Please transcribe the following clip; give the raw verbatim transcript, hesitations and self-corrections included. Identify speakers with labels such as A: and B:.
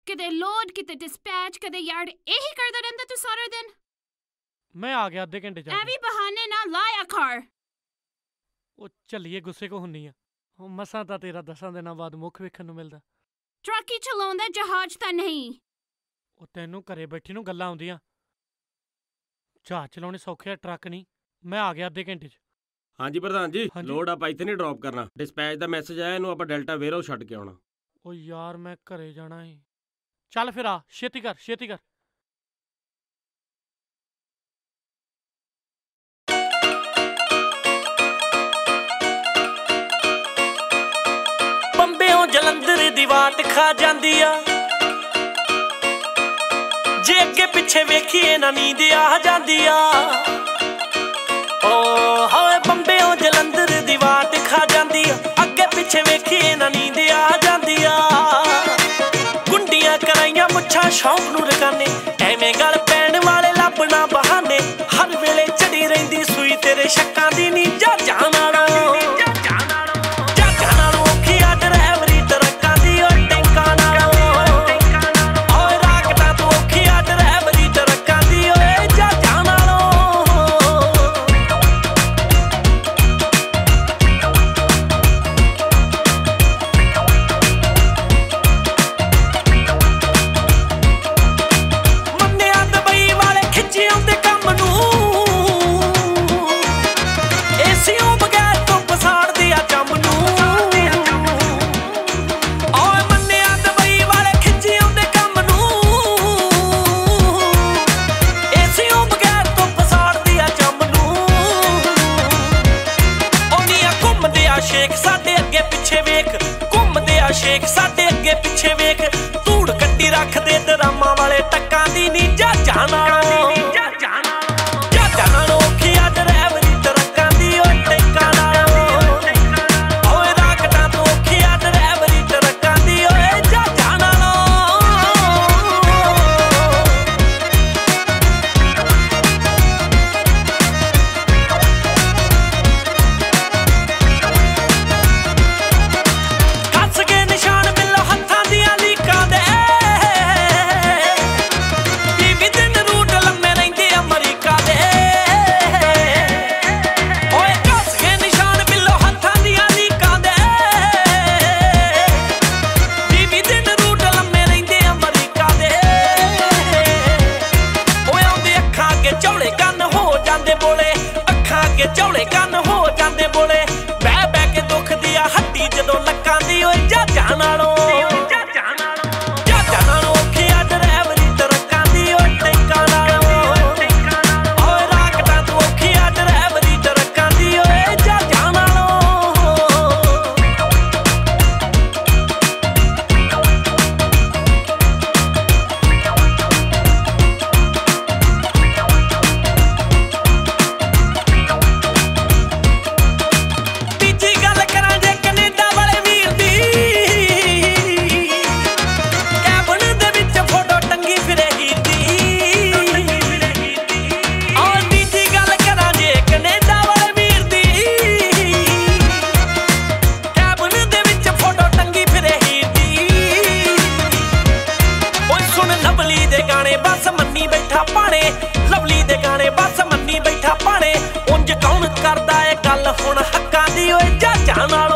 A: ਕਿਤੇ ਲੋਡ ਕਿਤੇ ਡਿਸਪੈਚ ਕਦੇ ਯਾਰਡ ਇਹੀ ਕਰਦਾ ਰਹਿੰਦਾ ਤੂੰ ਸਾਰਾ ਦਿਨ।
B: ਮੈਂ ਆ ਗਿਆ ਅੱਧੇ ਘੰਟੇ ਚ।
A: ਐਵੇਂ ਬਹਾਨੇ ਨਾ ਲਾਇਆ ਕਰ।
B: ਉਹ ਚੱਲੀਏ, ਗੁੱਸੇ ਕੋ ਹੁੰਨੀ ਆ। ਮਸਾਂ ਤਾਂ ਤੇਰਾ ਦਸਾਂ ਦਿਨਾਂ ਬਾਅਦ ਮੁੱਖ ਵੇਖਣ ਨੂੰ ਮਿਲਦਾ।
A: ਟਰੱਕ ਹੀ ਚਲਾਉਂਦਾ, ਜਹਾਜ਼ ਤਾਂ ਨਹੀਂ।
B: ਉਹ ਤੈਨੂੰ ਘਰੇ ਬੈਠੀ ਨੂੰ ਗੱਲਾਂ ਆਉਂਦੀਆਂ। ਜਹਾਜ਼ ਚਲਾਉਣੇ ਸੌਖੇ ਆ, ਟਰੱਕ ਨਹੀਂ। ਮੈਂ ਆ ਗਿਆ ਅੱਧੇ ਘੰਟੇ ਚ।
C: ਹਾਂਜੀ ਪ੍ਰਧਾਨ ਜੀ, ਲੋਡ ਆਪਾਂ ਇੱਥੇ ਨਹੀਂ ਡ੍ਰੌਪ ਕਰਨਾ। ਡਿਸਪੈਚ ਦਾ ਮੈਸੇਜ ਆਇਆ, ਇਹਨੂੰ ਆਪਾਂ ਡੈਲਟਾ ਵੇਅਰਹਾਊਸ ਛੱਡ ਕੇ ਆਉਣਾ।
B: ਉਹ ਯਾਰ ਮੈਂ ਘਰੇ ਜਾਣਾ ਏ। ਚੱਲ ਫਿਰ ਆ, ਛੇਤੀ ਕਰ ਛੇਤੀ ਕਰ।
D: ਬੰਬਿਓਂ ਜਲੰਧਰ ਦੀ ਵਾਟ ਖਾ ਜਾਂਦੀ ਆ, ਜੇ ਅੱਗੇ ਪਿੱਛੇ ਵੇਖੀਏ ਨਾ ਨੀਂਦ ਆ ਜਾਂਦੀ ਆ। ਓ ਹੋਏ ਬੰਬਿਓਂ ਜਲੰਧਰ ਦੀ ਵਾਟ ਖਾ ਜਾਂਦੀ ਆ, ਅੱਗੇ ਪਿੱਛੇ ਵੇਖੀਏ ਨਾ ਨੀਂਦ ਆ ਜਾਂਦੀ ਆ। ਗੁੰਡੀਆਂ ਕਰਾਈਆਂ ਮੁੱਛਾਂ ਸ਼ੌਂਕ ਨੂੰ ਰਕਾਨੇ, ਐਵੇਂ ਗੱਲ ਪੈਣ ਵਾਲੇ ਲੱਭਣਾ ਬਹਾਨੇ। ਹਰ ਵੇਲੇ ਚੜੀ ਰਹਿੰਦੀ ਸੂਈ ਤੇਰੇ ਸ਼ੱਕਾਂ ਦੀ ਨੀ ਜਾ ਜਾਣ ਨਾਲੋਂ। ਸ਼ੇਖ ਸਾਡੇ ਅੱਗੇ ਪਿੱਛੇ ਵੇਖ, ਘੁੰਮਦੇ ਆ ਸ਼ੇਖ ਸਾਡੇ ਅੱਗੇ ਪਿੱਛੇ ਵੇਖ। ਧੂੜ ਕੱਟੀ ਰੱਖਦੇ ਡਰਾਮਾਂ ਵਾਲੇ ਟੱਕਾਂ ਦੀ ਨੀ ਜਾ ਜਾਣ ਨਾਲੋਂ। ਜਾ ਜਾਣ ਨਾਲੋਂ ਔਖੀ ਆ ਡਰਾਈਵਰੀ ਟਰੱਕਾਂ ਦੀ ਓ ਟੈਂਕਾਂ ਨਾਲੋਂ। ਓਏ ਰਾਕਟਾਂ ਤੋਂ ਔਖੀ ਆ ਡਰਾਈਵਰੀ ਟਰੱਕਾਂ ਦੀ ਓਏ ਜਾ ਜਾਣ ਨਾਲੋਂ। ਝੋਲੇ ਕੰਨ ਹੋ ਜਾਂਦੇ ਬੋਲੇ, ਬਹਿ ਬਹਿ ਕੇ ਦੁਖਦੀ ਆ ਹੱਡੀ ਜਦੋਂ ਲੱਕਾਂ ਦੀ ਓਏ ਜਾ ਜਾਣ ਨਾਲੋਂ। ਲਵਲੀ ਦੇ ਗਾਣੇ ਬਸ ਮੰਨੀ ਬੈਠਾ ਭਾਣੇ, ਉਂਝ ਕੌਣ ਕਰਦਾ ਏ ਗੱਲ ਹੁਣ ਹੱਕਾਂ ਦੀ ਓਏ ਜਾ ਜਾਣ।